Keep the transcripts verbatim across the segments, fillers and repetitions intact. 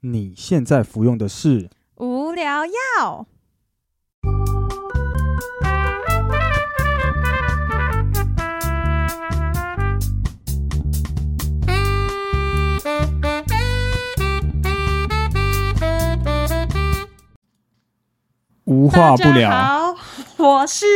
你现在服用的是无聊药。 无话不聊。 好，我是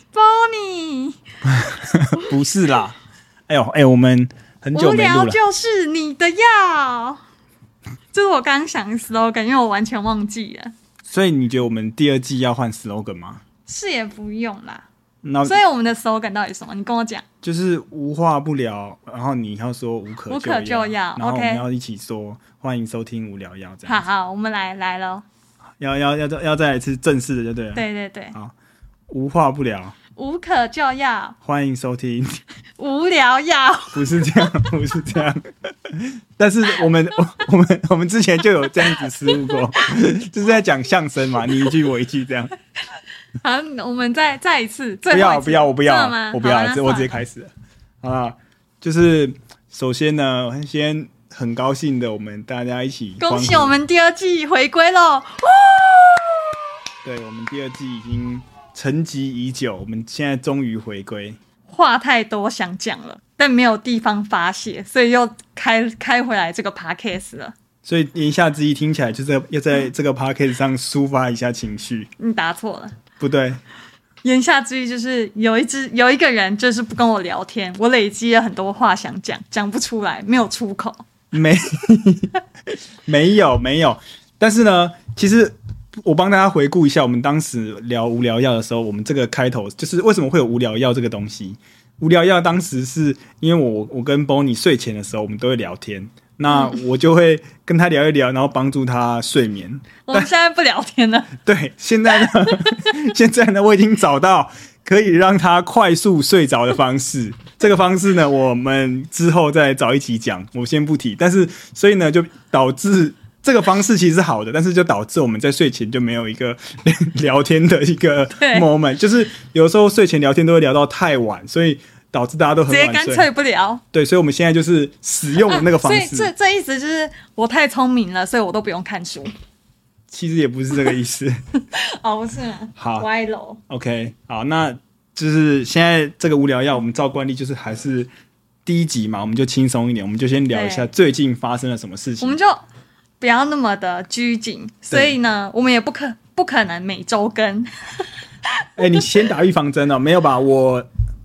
Bonnie。 不是啦，哎呦哎，我们很久没录了。 无聊就是你的药，这是我刚想的 slogan， 因为我完全忘记了。 所以你觉得我们第二季要换 slogan 吗？ 是也不用啦。 那所以我们的 slogan 到底是什么？你跟我讲。 就是无话不聊，然后你要说无可无可救药， 然后我们要一起说欢迎收听无聊药，这样。 好好，我们来来咯。 要要要要再来一次正式的就对了。 对对对。 好，无话不聊， 无可救药， 欢迎收听无聊药。 不是这样，不是这样。但是我们我们我们之前就有这样子失误过，就是在讲相声嘛，你一句我一句这样。 好，我们再再一次，最后一次不要不要，我不要，我不要，我直接开始了。好啦，就是首先呢，先很高兴的，我们大家一起恭喜我们第二季回归喽！ 对，我们第二季已经沉寂已久，我们现在终于回归。 话太多想讲了，但没有地方发泄，所以又开开回来这个 podcast 了。 所以言下之意听起来就是要在这个 podcast 上抒发一下情绪。 你答错了， 不对。 言下之意就是有一只有一个人就是不跟我聊天，我累积了很多话想讲，讲不出来，没有出口。 没没有没有，但是呢，其实我帮大家回顾一下，我们当时聊无聊药的时候，我们这个开头就是为什么会有无聊药这个东西。无聊药当时是因为我我跟 Bonnie 睡前的时候，我们都会聊天，那我就会跟他聊一聊，然后帮助他睡眠。 我们现在不聊天了。 对，现在呢，现在呢，我已经找到可以让他快速睡着的方式。这个方式呢，我们之后再找一起讲，我先不提。但是，所以呢，就导致这个方式其实是好的，但是就导致我们在睡前就没有一个聊天的一个 moment， 就是有时候睡前聊天都会聊到太晚，所以导致大家都很晚睡， 直接干脆不聊。 对，所以我们现在就是使用那个方式。 啊、所以这这意思就是我太聪明了，所以我都不用看书。 其实也不是这个意思。 哦，不是吗？ 好， 歪楼。 OK， 好，那就是现在这个无聊药，我们照惯例就是还是第一集嘛，我们就轻松一点，我们就先聊一下最近发生了什么事情。 我们就不要那么的拘谨，所以呢，我们也不可不可能每周更。 哎、欸，你先打预防针哦，没有吧？我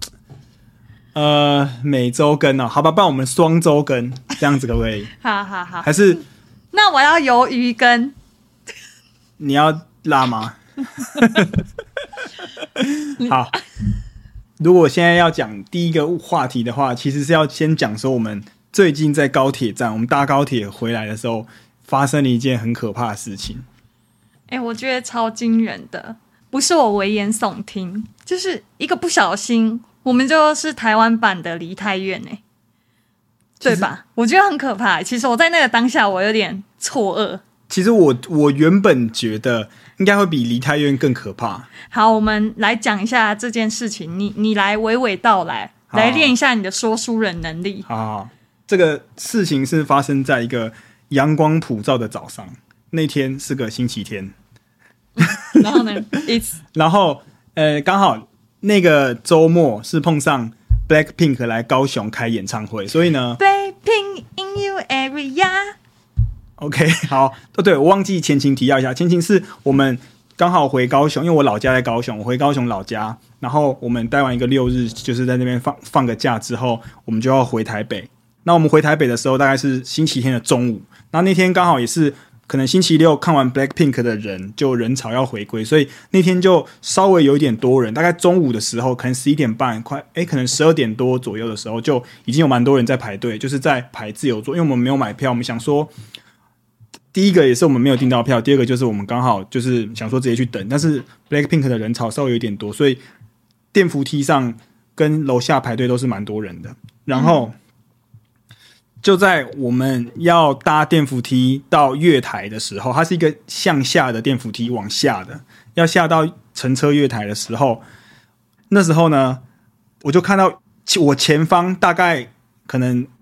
呃每周更哦，好吧，不然我们双周更，这样子可不可以？ 好好好， 还是那我要鱿鱼更。 你要辣吗？好，如果现在要讲第一个话题的话，其实是要先讲说我们最近在高铁站，我们搭高铁回来的时候，发生了一件很可怕的事情。 哎、欸，我觉得超惊人的，不是我危言耸听，就是一个不小心，我们就是台湾版的梨泰院哎、欸，对吧？我觉得很可怕。其实我在那个当下，我有点错愕。 其实我我原本觉得应该会比梨泰院更可怕。 好，我们来讲一下这件事情，你你来娓娓道来，来练一下你的说书人能力。 好好好，这个事情是发生在一个阳光普照的早上，那天是个星期天。 然后呢 ？It's 然后呃，刚好那个周末是碰上 Blackpink 来高雄开演唱会，所以呢 ，Blackpink in your area。OK， 好，哦，对，我忘记前情提要一下，前情是我们刚好回高雄，因为我老家在高雄，我回高雄老家，然后我们待完一个六日，就是在那边放放个假之后，我们就要回台北。那我们回台北的时候，大概是星期天的中午，那那天刚好也是可能星期六看完 Blackpink 的人就人潮要回归，所以那天就稍微有一点多人，大概中午的时候，可能十一点半，快哎，可能十二点多左右的时候，就已经有蛮多人在排队，就是在排自由座，因为我们没有买票，我们想说。第一个也是我们没有订到票，第二个就是我们刚好就是想说直接去等，但是 Blackpink 的人潮稍微有点多，所以电扶梯上跟楼下排队都是蛮多人的。然后就在我们要搭电扶梯到月台的时候，它是一个向下的电扶梯往下的，要下到乘车月台的时候，那时候呢，我就看到我前方大概可能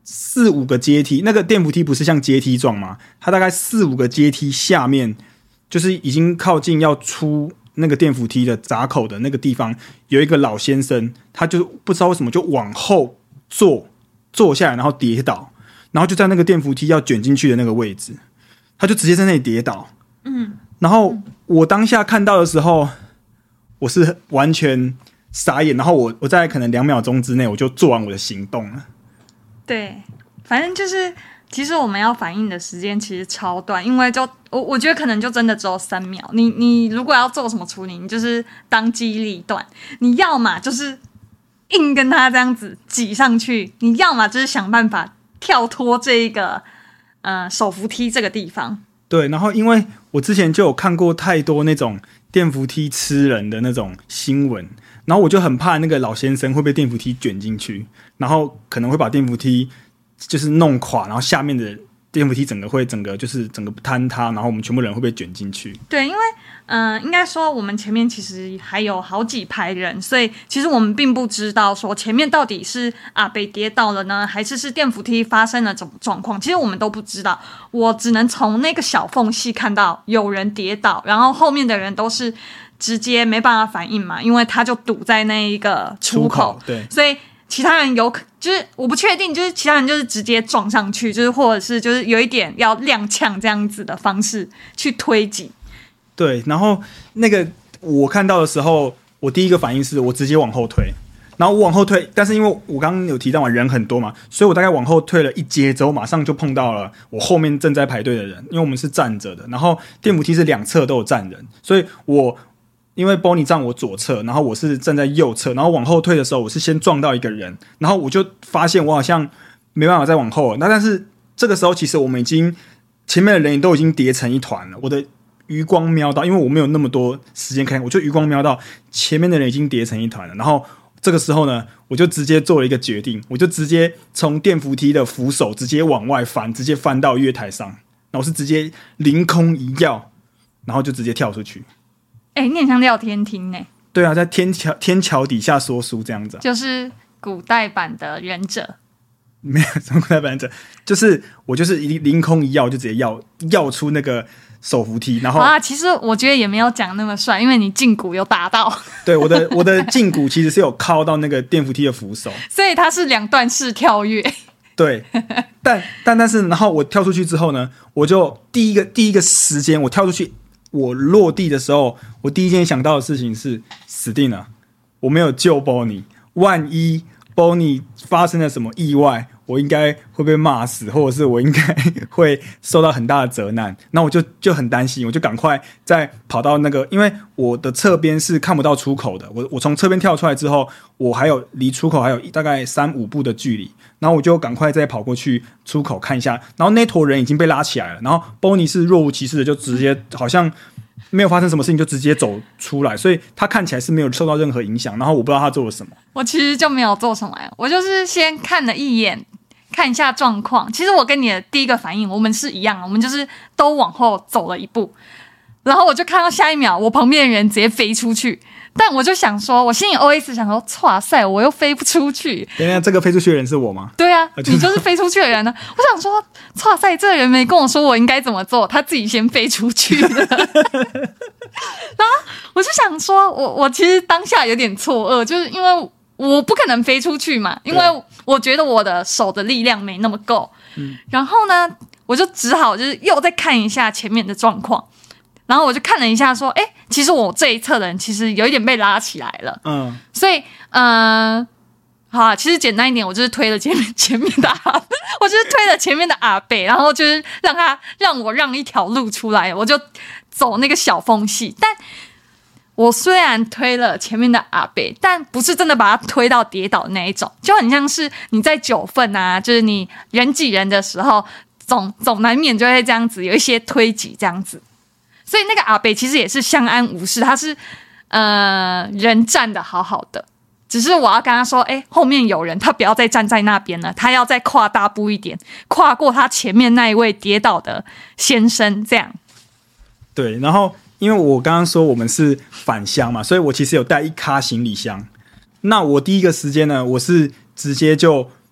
四五个阶梯，那个电扶梯不是像阶梯状吗？它大概四五个阶梯下面，就是已经靠近要出那个电扶梯的闸口的那个地方，有一个老先生，他就不知道为什么就往后坐坐下来，然后跌倒，然后就在那个电扶梯要卷进去的那个位置，他就直接在那里跌倒。嗯，然后我当下看到的时候，我是完全傻眼，然后我我在可能两秒钟之内我就做完我的行动了。 对，反正就是其实我们要反应的时间其实超短，因为就我我觉得可能就真的只有三秒。你你如果要做什么处理，你就是当机立断，你要嘛就是硬跟他这样子挤上去，你要嘛就是想办法跳脱这一个呃手扶梯这个地方。 对，然后因为我之前就有看过太多那种电扶梯吃人的那种新闻，然后我就很怕那个老先生会被电扶梯卷进去，然后可能会把电扶梯就是弄垮，然后下面的电扶梯整个会整个就是整个坍塌，然后我们全部人会被卷进去。 对，因为嗯、呃，应该说我们前面其实还有好几排人，所以其实我们并不知道说前面到底是阿北跌倒了呢，还是是电扶梯发生了什么状况，其实我们都不知道。我只能从那个小缝隙看到有人跌倒，然后后面的人都是直接没办法反应嘛，因为他就堵在那一个出口， 出口对， 所以其他人有可就是我不确定，就是其他人就是直接撞上去，就是或者是就是有一点要踉跄这样子的方式去推挤。 对，然后那个我看到的时候，我第一个反应是我直接往后退，然后我往后退，但是因为我刚刚有提到嘛，人很多嘛，所以我大概往后退了一阶之后，马上就碰到了我后面正在排队的人，因为我们是站着的，然后电扶梯是两侧都有站人，所以我因为 Bonnie 站我左侧，然后我是站在右侧，然后往后退的时候，我是先撞到一个人，然后我就发现我好像没办法再往后了。那但是这个时候，其实我们已经前面的人都已经叠成一团了。我的余光瞄到，因为我没有那么多时间看，我就余光瞄到前面的人已经叠成一团了。然后这个时候呢，我就直接做了一个决定，我就直接从电扶梯的扶手直接往外翻，直接翻到月台上，然后我是直接凌空一跃，然后就直接跳出去。 哎、欸，你很像廖天听呢、欸。 对啊，在天桥天桥底下说书这样子、啊， 就是古代版的忍者。 没有什么古代版忍者，就是我就是凌空一跃就直接跃跃出那个手扶梯，然后啊，其实我觉得也没有讲那么帅，因为你胫骨有打到。 对，我的我的胫骨其实是有靠到那个电扶梯的扶手， 所以它是两段式跳跃。 对，但但但是，然后我跳出去之后呢，我就第一个第一个时间我跳出去。我落地的时候，我第一件想到的事情是死定了，我没有救 Bonnie， 万一 Bonnie 发生了什么意外，我应该会被骂死，或者是我应该会受到很大的责难。那我就就很担心，我就赶快再跑到那个，因为我的侧边是看不到出口的，我我从侧边跳出来之后，我还有离出口还有大概三五步的距离，然后我就赶快再跑过去出口看一下，然后那坨人已经被拉起来了，然后 Bonnie 是若无其事的就直接好像没有发生什么事情就直接走出来，所以他看起来是没有受到任何影响，然后我不知道他做了什么。 我其实就没有做什么呀，我就是先看了一眼，看一下状况。其实我跟你的第一个反应我们是一样，我们就是都往后走了一步，然后我就看到下一秒我旁边的人直接飞出去，但我就想说，我心里 O S 想说，哇塞，我又飞不出去。 等一下，这个飞出去的人是我吗？ 对啊， 啊就是你就是飞出去的人呢。我想说，哇塞，这个人没跟我说我应该怎么做，他自己先飞出去了。然后我就想说，我我其实当下有点错愕，就是因为我不可能飞出去嘛，因为我觉得我的手的力量没那么够。嗯，然后呢，我就只好就是又再看一下前面的状况。然后我就看了一下，说：“哎，其实我这一侧的人其实有一点被拉起来了。”嗯，所以，嗯、呃，好啊，其实简单一点，我就是推了前面前面的阿，我就是推了前面的阿伯，然后就是让他让我让一条路出来，我就走那个小缝隙。但我虽然推了前面的阿伯，但不是真的把他推到跌倒的那一种，就很像是你在九份啊，就是你人挤人的时候，总总难免就会这样子有一些推挤这样子。所以那个阿伯其实也是相安无事，他是呃人站得好好的，只是我要跟他说，哎，后面有人，他不要再站在那边了，他要再跨大步一点，跨过他前面那一位跌倒的先生，这样。 对，然后因为我刚刚说我们是返乡嘛，所以我其实有带一卡行李箱。那我第一个时间呢，我是直接就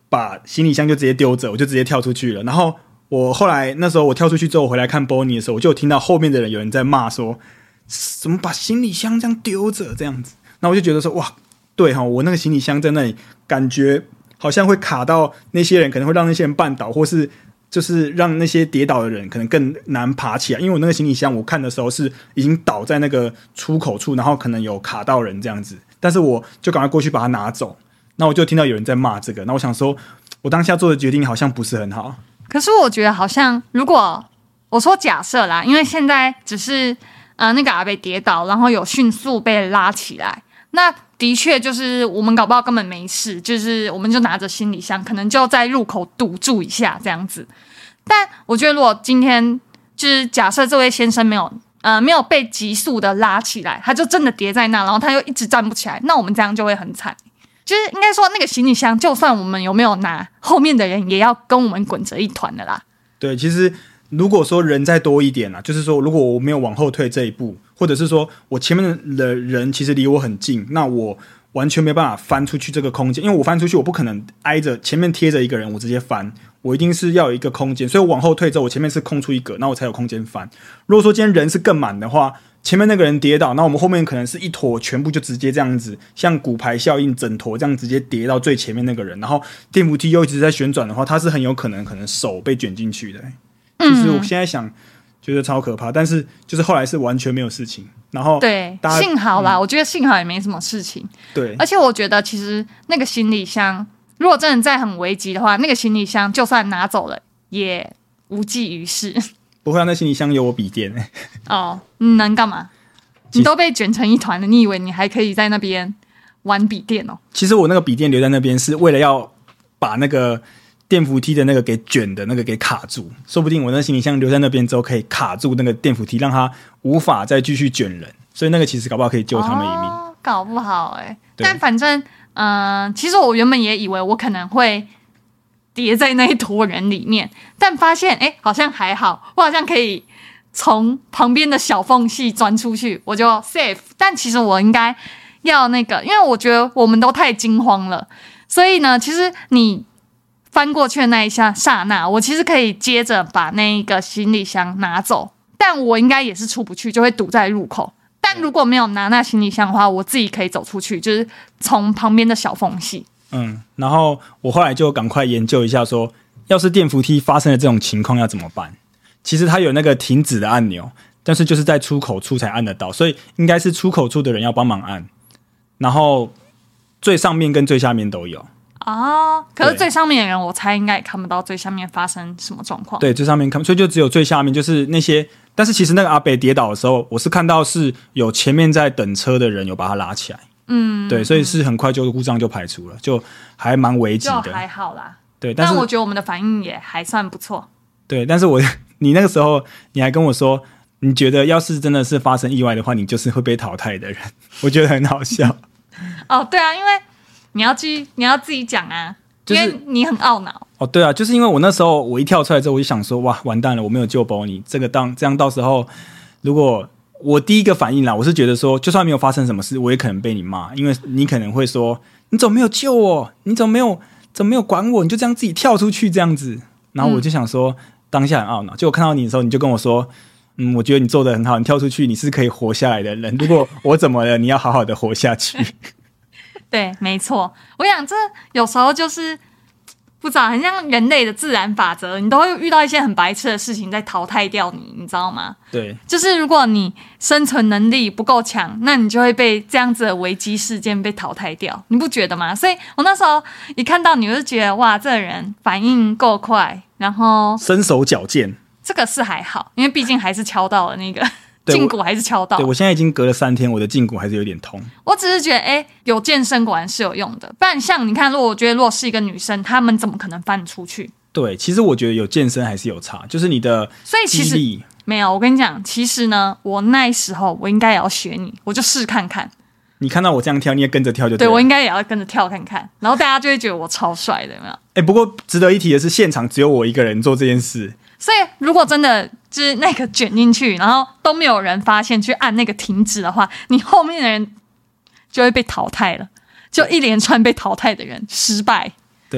把行李箱就直接丢着，我就直接跳出去了。然后我后来那时候我跳出去之后，我回来看 Bonnie 的时候，我就有听到后面的人有人在骂说，怎么把行李箱这样丢着这样子。那我就觉得说，哇，对哈，我那个行李箱在那里，感觉好像会卡到那些人，可能会让那些人绊倒，或是就是让那些跌倒的人可能更难爬起来。因为我那个行李箱我看的时候是已经倒在那个出口处，然后可能有卡到人这样子，但是我就赶快过去把它拿走。那我就听到有人在骂这个，那我想说，我当下做的决定好像不是很好。 可是我觉得好像，如果我说假设啦，因为现在只是呃那个阿伯跌倒，然后有迅速被拉起来，那的确就是我们搞不好根本没事，就是我们就拿着行李箱，可能就在入口堵住一下这样子。但我觉得如果今天就是假设这位先生没有呃没有被急速的拉起来，他就真的跌在那，然后他又一直站不起来，那我们这样就会很惨。就是应该说那个行李箱就算我们有没有拿，后面的人也要跟我们滚成一团的啦。 对，其实如果说人再多一点啦，就是说如果我没有往后退这一步，或者是说我前面的人其实离我很近，那我完全没办法翻出去这个空间，因为我翻出去我不可能挨着前面贴着一个人我直接翻，我一定是要有一个空间，所以我往后退之后我前面是空出一格，那我才有空间翻。如果说今天人是更满的话，前面那个人跌倒，那我们后面可能是一坨全部就直接这样子像骨牌效应整坨这样直接跌到最前面那个人，然后电扶梯又一直在旋转的话，他是很有可能可能手被卷进去的。其实我现在想觉得超可怕，但是就是后来是完全没有事情。然后对，幸好啦、嗯、我觉得幸好也没什么事情。 对， 而且我觉得其实那个行李箱如果真的在很危急的话，那个行李箱就算拿走了也无济于事。 不会啊，那行李箱有我笔电、欸、 哦，你能干嘛？你都被卷成一团了，你以为你还可以在那边玩笔电哦？ 其实我那个笔电留在那边是为了要把那个电扶梯的那个给卷的那个给卡住，说不定我那行李箱留在那边之后可以卡住那个电扶梯，让它无法再继续卷人，所以那个其实搞不好可以救他们一命。 哦、搞不好哎、欸，但反正嗯、呃，其实我原本也以为我可能会跌在那一坨人里面，但发现哎、欸，好像还好，我好像可以从旁边的小缝隙钻出去，我就 safe。但其实我应该要那个，因为我觉得我们都太惊慌了，所以呢，其实你翻过去的那一下刹那，我其实可以接着把那个行李箱拿走，但我应该也是出不去，就会堵在入口。但如果没有拿那行李箱的话，我自己可以走出去，就是从旁边的小缝隙。 嗯，然后我后来就赶快研究一下说，要是电扶梯发生了这种情况要怎么办。其实它有那个停止的按钮，但是就是在出口处才按得到，所以应该是出口处的人要帮忙按，然后最上面跟最下面都有。 哦，可是最上面的人我猜应该也看不到最下面发生什么状况。 对，最上面看，所以就只有最下面就是那些，但是其实那个阿北跌倒的时候，我是看到是有前面在等车的人有把他拉起来。嗯，对，所以是很快就故障就排除了，就还蛮危急的， 就还好啦。 对，但是但我觉得我们的反应也还算不错。 对，但是我你那个时候你还跟我说，你觉得要是真的是发生意外的话，你就是会被淘汰的人，我觉得很好笑。 哦，对啊，因为你要去你要自己讲啊，就是、因为你很懊恼。 哦，对啊，就是因为我那时候我一跳出来之后，我就想说，哇，完蛋了，我没有救Bonnie，这个当这样到时候如果。我第一个反应啦，我是觉得说，就算没有发生什么事，我也可能被你骂，因为你可能会说，你怎么没有救我？你怎么没有怎么没有管我？你就这样自己跳出去这样子。然后我就想说，嗯、当下很懊恼。就我看到你的时候，你就跟我说，嗯，我觉得你做得很好，你跳出去，你是可以活下来的人。如果我怎么了，你要好好的活下去。 对，没错。我想这有时候就是。不知道，很像人类的自然法则，你都会遇到一些很白痴的事情在淘汰掉你，你知道吗？ 对， 就是如果你生存能力不够强，那你就会被这样子的危机事件被淘汰掉，你不觉得吗？所以我那时候一看到你，我就觉得哇，这个人反应够快，然后身手矫健。 这个是还好，因为毕竟还是敲到了那个。胫骨还是敲到。 对，我现在已经隔了三天，我的胫骨还是有点痛。 我只是觉得，哎、欸，有健身果然是有用的。不然像你看，如果我觉得如果是一个女生，她们怎么可能翻出去？ 对，其实我觉得有健身还是有差，就是你的所以其实没有。我跟你讲，其实呢，我那时候我应该也要学你，我就试看看。 你看到我这样跳，你也跟着跳就对了。 对，我应该也要跟着跳看看，然后大家就会觉得我超帅的，有没有？ 哎、欸，不过值得一提的是，现场只有我一个人做这件事。 所以，如果真的就是那个卷进去，然后都没有人发现去按那个停止的话，你后面的人就会被淘汰了，就一连串被淘汰的人失败。 对，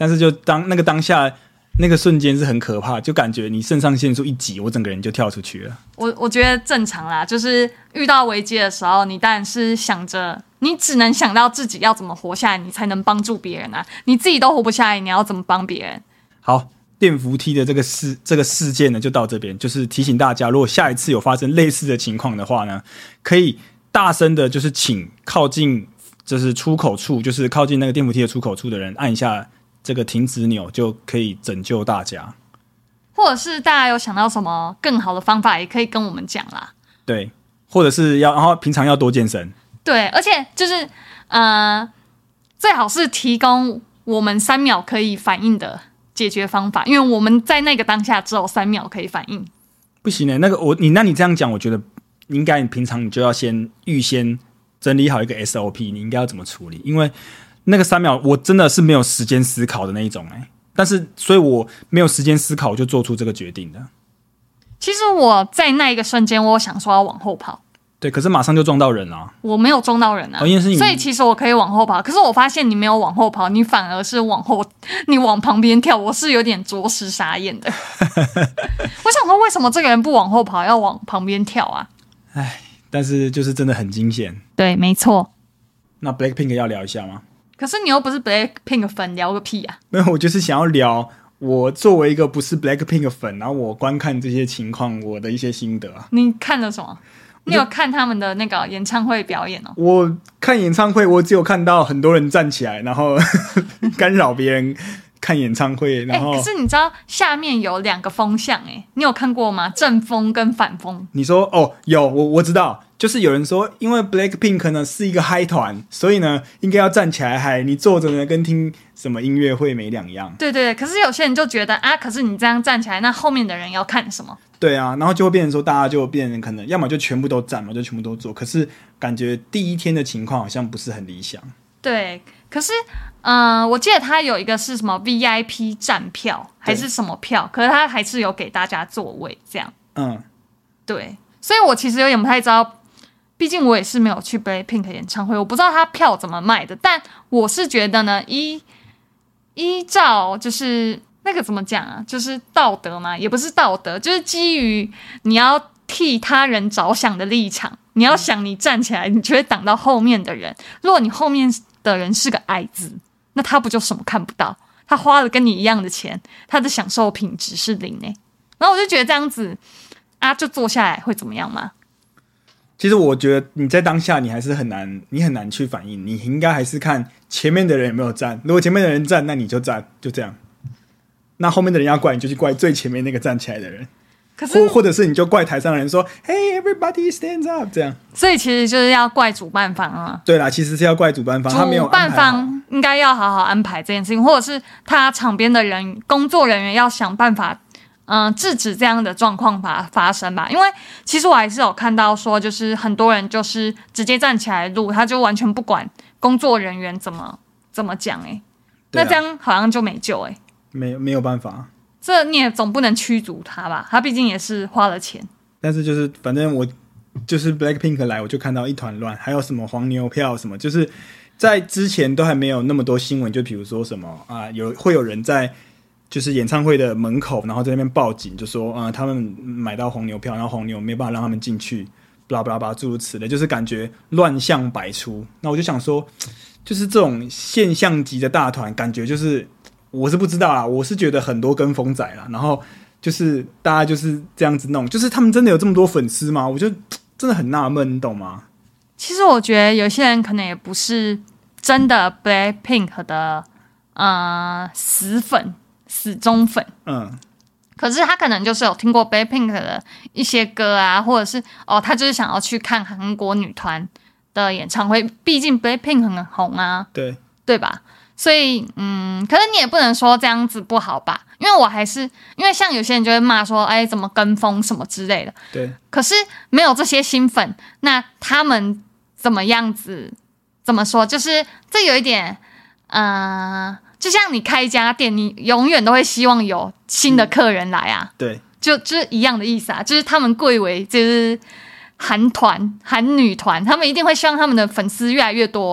但是就当那个当下那个瞬间是很可怕，就感觉你肾上腺素一挤，我整个人就跳出去了。 我我觉得正常啦，就是遇到危机的时候，你当然是想着，你只能想到自己要怎么活下来，你才能帮助别人啊。你自己都活不下来，你要怎么帮别人？ 好，电扶梯的这个事这个事件呢，就到这边，就是提醒大家，如果下一次有发生类似的情况的话呢，可以大声的，就是请靠近，就是出口处，就是靠近那个电扶梯的出口处的人按一下这个停止钮，就可以拯救大家。 或者是大家有想到什么更好的方法，也可以跟我们讲啦。 对，或者是要，然后平常要多健身。 对，而且就是呃，最好是提供我们三秒可以反应的解决方法，因为我们在那个当下只有三秒可以反应。 不行呢、欸，那个我你那你这样讲，我觉得应该你平常你就要先预先整理好一个 S O P， 你应该要怎么处理，因为那个三秒我真的是没有时间思考的那一种哎、欸，但是所以我没有时间思考，我就做出这个决定的。 其实我在那一个瞬间，我想说要往后跑。 对，可是马上就撞到人了、啊。 我没有撞到人啊， 哦、因为是你， 所以其实我可以往后跑。可是我发现你没有往后跑，你反而是往后，你往旁边跳，我是有点着实傻眼的。我想说，为什么这个人不往后跑，要往旁边跳啊？ 唉，但是就是真的很惊险。 对，没错。 那 Blackpink 要聊一下吗？ 可是你又不是 Blackpink 粉，聊个屁啊！ 没有，我就是想要聊我作为一个不是 Blackpink 粉，然后我观看这些情况，我的一些心得啊。 你看了什么？你有看他们的那个演唱会表演哦？ 我看演唱会，我只有看到很多人站起来，然后干扰别人看演唱会。然后、 欸，可是你知道下面有两个风向哎、欸，你有看过吗？正风跟反风。 你说哦，有我我知道，就是有人说，因为 Blackpink 呢是一个嗨团，所以呢应该要站起来嗨，你坐着呢跟听什么音乐会没两样。 对对对，可是有些人就觉得啊，可是你这样站起来，那后面的人要看什么？ 对啊，然后就会变成说，大家就变成可能要么就全部都站嘛，就全部都坐。可是感觉第一天的情况好像不是很理想。 对，可是嗯、呃，我记得他有一个是什么 V I P 站票还是什么票，可是他还是有给大家座位这样。 嗯， 对，所以我其实有点不太知道，毕竟我也是没有去 Blackpink 演唱会，我不知道他票怎么卖的。但我是觉得呢，依依照就是那个怎么讲啊，就是道德嘛，也不是道德，就是基于你要替他人着想的立场，你要想你站起来，你就会挡到后面的人。如果你后面的人是个矮子，那他不就什么看不到？他花了跟你一样的钱，他的享受品质是零欸。然后我就觉得这样子啊，就坐下来会怎么样吗？ 其实我觉得你在当下你还是很难，你很难去反应，你应该还是看前面的人有没有站。如果前面的人站，那你就站，就这样。那后面的人要怪，你就去怪最前面那个站起来的人。 可是， 或或者是你就怪台上的人说 ，Hey everybody stands up， 这样。 所以其实就是要怪主办方啊。 对啦，其实是要怪主办方，他没有主办方应该要好好安排这件事情，或者是他场边的人工作人员要想办法，嗯、呃，制止这样的状况发发生吧。因为其实我还是有看到说，就是很多人就是直接站起来录，他就完全不管工作人员怎么怎么讲，哎、欸，那这样好像就没救哎、欸。 没没有办法， 这你也总不能驱逐他吧？他毕竟也是花了钱。 但是就是反正我就是 Blackpink 来，我就看到一团乱，还有什么黄牛票什么，就是在之前都还没有那么多新闻，就比如说什么啊，有会有人在就是演唱会的门口，然后在那边报警，就说啊、呃、他们买到黄牛票，然后黄牛没办法让他们进去，巴拉巴拉巴拉诸如此类，就是感觉乱象百出。那我就想说，就是这种现象级的大团，感觉就是。我是不知道啦，我是觉得很多跟风仔啦，然后就是大家就是这样子弄，就是他们真的有这么多粉丝吗？我就真的很纳闷，你懂吗？ 其实我觉得有些人可能也不是真的 Blackpink 的呃死粉、死忠粉， 嗯， 可是他可能就是有听过 Blackpink 的一些歌啊，或者是哦，他就是想要去看韩国女团的演唱会，毕竟 Blackpink 很红啊， 对对吧？所以，嗯，可是你也不能说这样子不好吧？因为我还是因为像有些人就会骂说，哎，怎么跟风什么之类的。 对。 可是没有这些新粉，那他们怎么样子？怎么说？就是这有一点，呃，就像你开一家店，你永远都会希望有新的客人来啊。 嗯、对。 就就是一样的意思啊，就是他们贵为就是韩团、韩女团，他们一定会希望他们的粉丝越来越多。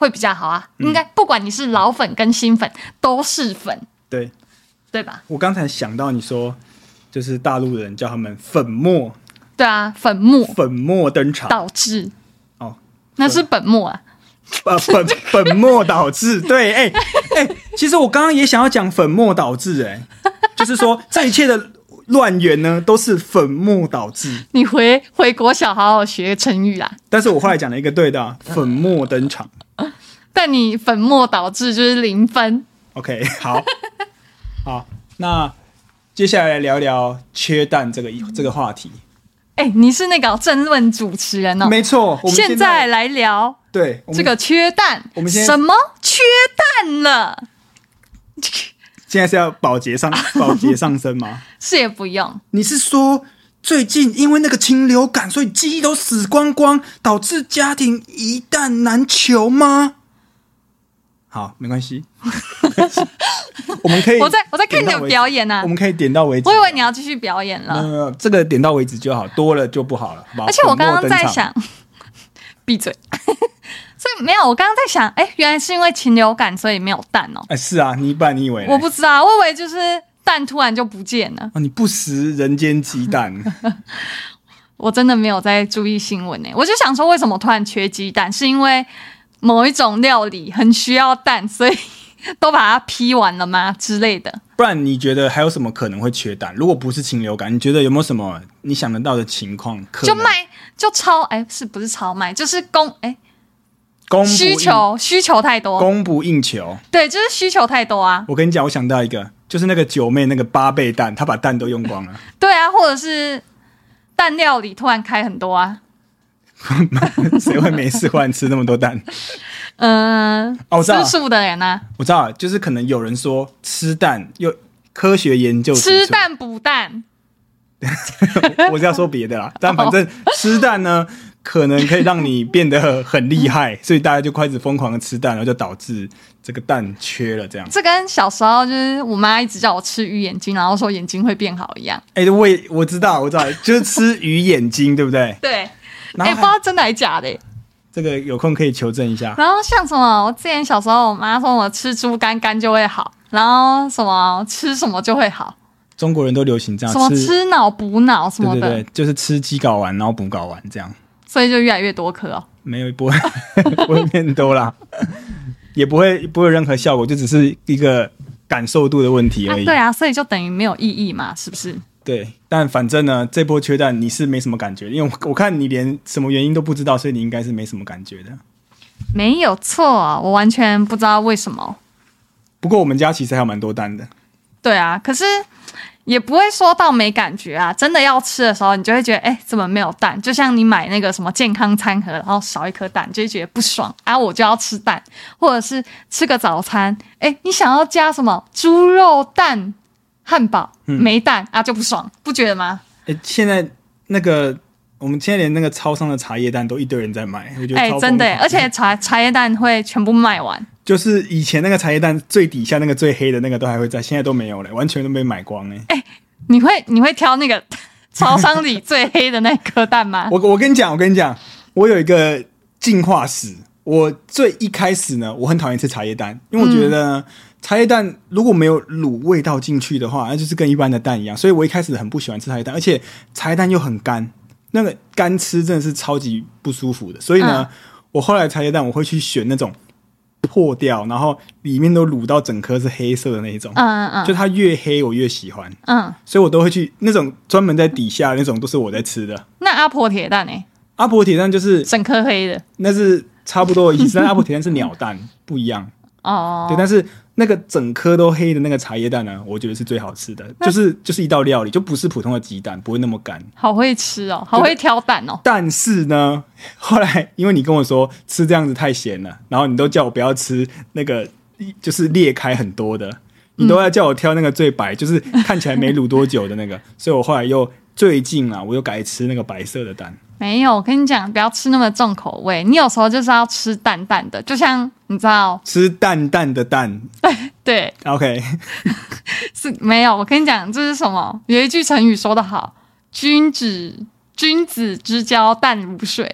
会比较好啊。 嗯、 应该不管你是老粉跟新粉都是粉， 对对吧？ 我刚才想到你说，就是大陆人叫他们粉末， 对啊，粉末粉末登场导致哦， 那是本末啊。 呃，粉粉末导致，对，哎、欸、哎、欸，其实我刚刚也想要讲粉末导致、欸，哎，就是说这一切的乱源呢，都是粉末导致。 你回回国小好好学成语啦。 但是我后来讲了一个对的、啊，粉末登场。 但你粉末导致就是零分。 OK， 好，好，那接下来来聊聊缺蛋这个这个话题。 哎、欸，你是那个政论主持人哦。 没错，我们现在现在来聊。 对， 这个缺蛋， 我们现在什么缺蛋了？ 现在是要保洁上保洁上身吗？ 是也不用。 你是说最近因为那个禽流感，所以鸡都死光光，导致家庭一蛋难求吗？好，没关系，我们可以。 我在我在看你的表演啊， 我们可以点到为止。 我以为你要继续表演了。 没有没有，这个点到为止就好，多了就不好了，好不好？ 而且我刚刚在想，闭嘴。所以没有，我刚刚在想，哎、欸，原来是因为禽流感，所以没有蛋哦。 哎、欸，是啊，你不然你以为？ 我不知道，我以为就是蛋突然就不见了。 哦，你不食人间鸡蛋。 我真的没有在注意新闻呢，我就想说，为什么突然缺鸡蛋？是因为某一种料理很需要蛋，所以都把它批完了吗之类的？ 不然你觉得还有什么可能会缺蛋？如果不是禽流感，你觉得有没有什么你想得到的情况？ 就卖就超哎、欸，是不是超卖？就是供哎。欸供需求需求太多， 供不应求。 对，就是需求太多啊！ 我跟你讲，我想到一个，就是那个九妹那个八倍蛋，她把蛋都用光了。 对啊，或者是蛋料理突然开很多啊。 谁会没事忽然吃那么多蛋？ 嗯、呃，哦，吃素的人啊， 我知道，就是可能有人说吃蛋又科学研究吃蛋补蛋。 我是要说别的啦，但反正吃蛋呢。可能可以让你变得很厉害，所以大家就开始疯狂的吃蛋，然后就导致这个蛋缺了。这样， 这跟小时候就是我妈一直叫我吃鱼眼睛，然后说眼睛会变好一样。 哎、欸，我也我知道，我知道，就是吃鱼眼睛，对不对？ 对。哎、欸，不知道真的还假的、欸。 这个有空可以求证一下。 然后像什么，我之前小时候，我妈说我吃猪肝肝就会好，然后什么吃什么就会好。 中国人都流行这样， 什么吃脑补脑什么的， 对对对，就是吃鸡睾丸，然后补睾丸这样。 所以就越来越多颗哦， 没有不会不会变多啦，也不会不会有任何效果，就只是一个感受度的问题而已。 啊对啊，所以就等于没有意义嘛，是不是？ 对，但反正呢，这波缺蛋你是没什么感觉，因为我我看你连什么原因都不知道，所以你应该是没什么感觉的。 没有错，我完全不知道为什么。 不过我们家其实还有蛮多蛋的。 对啊，可是。也不会说到没感觉啊，真的要吃的时候，你就会觉得，哎、欸，怎么没有蛋？就像你买那个什么健康餐盒，然后少一颗蛋，就会觉得不爽啊！我就要吃蛋，或者是吃个早餐，哎、欸，你想要加什么猪肉蛋汉堡，嗯、没蛋啊就不爽，不觉得吗？ 哎、欸，现在那个我们现在连那个超商的茶叶蛋都一堆人在买，我觉得超疯狂。 哎、欸，真的，而且茶茶叶蛋会全部卖完。 就是以前那个茶叶蛋最底下那个最黑的那个都还会在，现在都没有了，完全都被买光了。 哎、欸，你会你会挑那个超商里最黑的那颗蛋吗？ 我我跟你讲，我跟你讲，我有一个进化史。我最一开始呢，我很讨厌吃茶叶蛋，因为我觉得、嗯、茶叶蛋如果没有卤味道进去的话，那就是跟一般的蛋一样，所以我一开始很不喜欢吃茶叶蛋，而且茶叶蛋又很干，那个干吃真的是超级不舒服的。所以呢，嗯、我后来茶叶蛋我会去选那种。破掉，然后里面都卤到整颗是黑色的那一种， 嗯嗯嗯， 就它越黑我越喜欢， 嗯， 所以我都会去那种专门在底下那种都是我在吃的。 那阿婆铁蛋呢？ 阿婆铁蛋就是整颗黑的， 那是差不多的意思，但阿婆铁蛋是鸟蛋不一样哦。 对，但是那个整颗都黑的那个茶叶蛋呢，我觉得是最好吃的，就是就是一道料理，就不是普通的鸡蛋，不会那么干。 好会吃哦，好会挑蛋哦。 但是呢，后来因为你跟我说吃这样子太咸了，然后你都叫我不要吃那个就是裂开很多的，你都要叫我挑那个最白，嗯、就是看起来没卤多久的那个，所以我后来又最近啊，我又改吃那个白色的蛋。 没有，我跟你讲，不要吃那么重口味。你有时候就是要吃淡淡的，就像你知道， 吃淡淡的蛋。 对 ，OK， 是没有。我跟你讲，这是什么？有一句成语说得好：“君子君子之交淡如水。”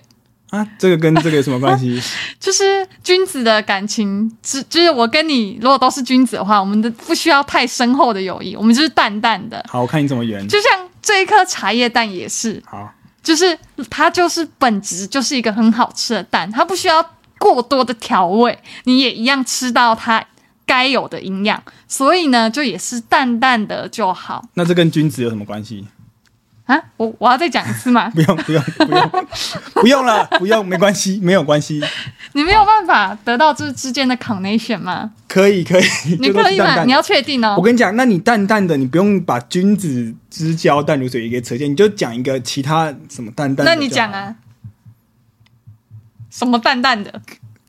啊，这个跟这个有什么关系？ 就是君子的感情，只就是我跟你如果都是君子的话，我们的不需要太深厚的友谊，我们就是淡淡的。 好，我看你怎么圆。 就像这一颗茶叶蛋也是， 好， 就是它就是本质就是一个很好吃的蛋，它不需要过多的调味，你也一样吃到它该有的营养，所以呢，就也是淡淡的就好。 那这跟君子有什么关系？ 啊，我我要再讲一次吗？ 不用不用不用不用了，不用，没关系，没有关系。 你没有办法得到这之间的 connection 吗？ 可以可以， 你可以吗？ 淡淡， 你要确定哦。 我跟你讲，那你淡淡的，你不用把君子之交淡如水也给扯进，你就讲一个其他什么淡淡的。 那你讲啊，什么淡淡的？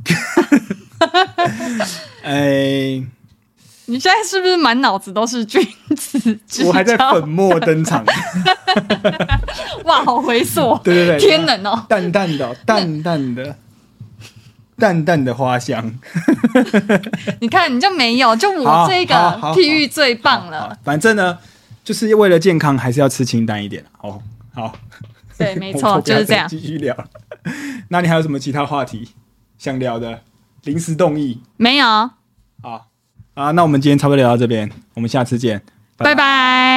哎。 你现在是不是满脑子都是君子之交？ 我还在粉墨登场。 哇，好回溯， 对对对， 天能哦， 淡淡的、哦，淡淡的，淡淡的花香。 你看，你就没有，就我这个譬喻最棒了。 反正呢，就是为了健康，还是要吃清淡一点。哦，好， 对，没错，就是这样。 继续聊。那你还有什么其他话题想聊的？临时动议没有。 好。啊，那我们今天差不多聊到这边，我们下次见， 拜拜。